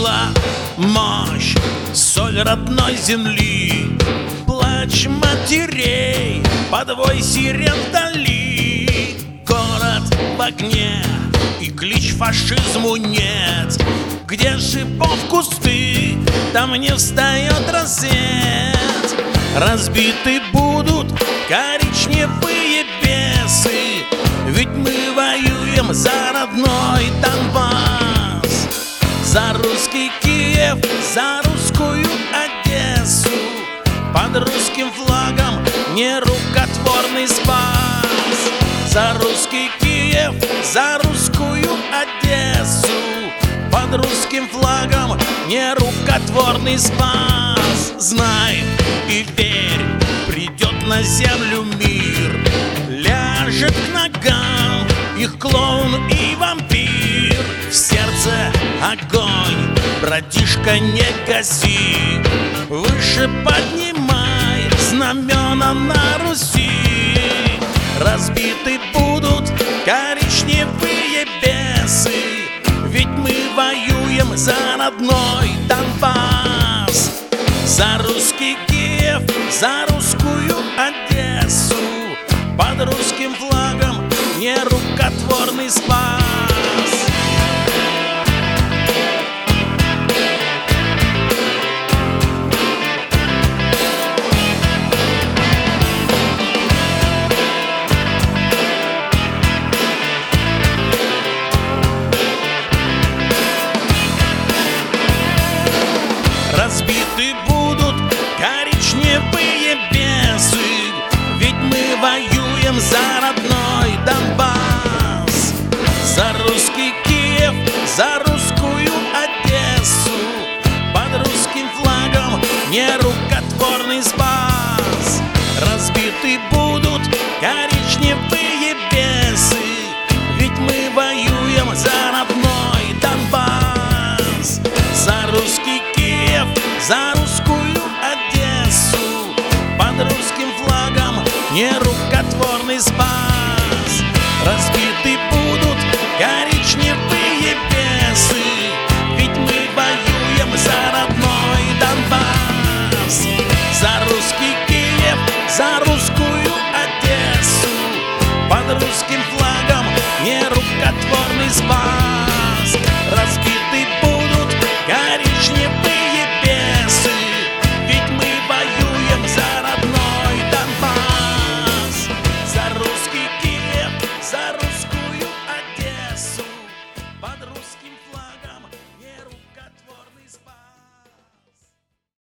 сила, мощь, соль родной земли, плач матерей, подвой сирен вдали. Город в огне и клич фашизму нет. Где шипов кусты, там не встает рассвет. Разбиты будут коричневые бесы, ведь мы воюем за родной Донбасс, за русский Киев, за русскую Одессу. Под русским флагом нерукотворный спас. За русский Киев, за русскую Одессу. Под русским флагом нерукотворный спас. Знай и верь, придет на землю мир, ляжет к ногам их клоун и вампир. В сердце огонь, братишка, не гаси, выше поднимай знамена на Руси. Разбиты будут коричневые бесы, ведь мы воюем за родной Донбасс. За русский Киев, за русскую Одессу. Под русским флагом нерукотворный спас.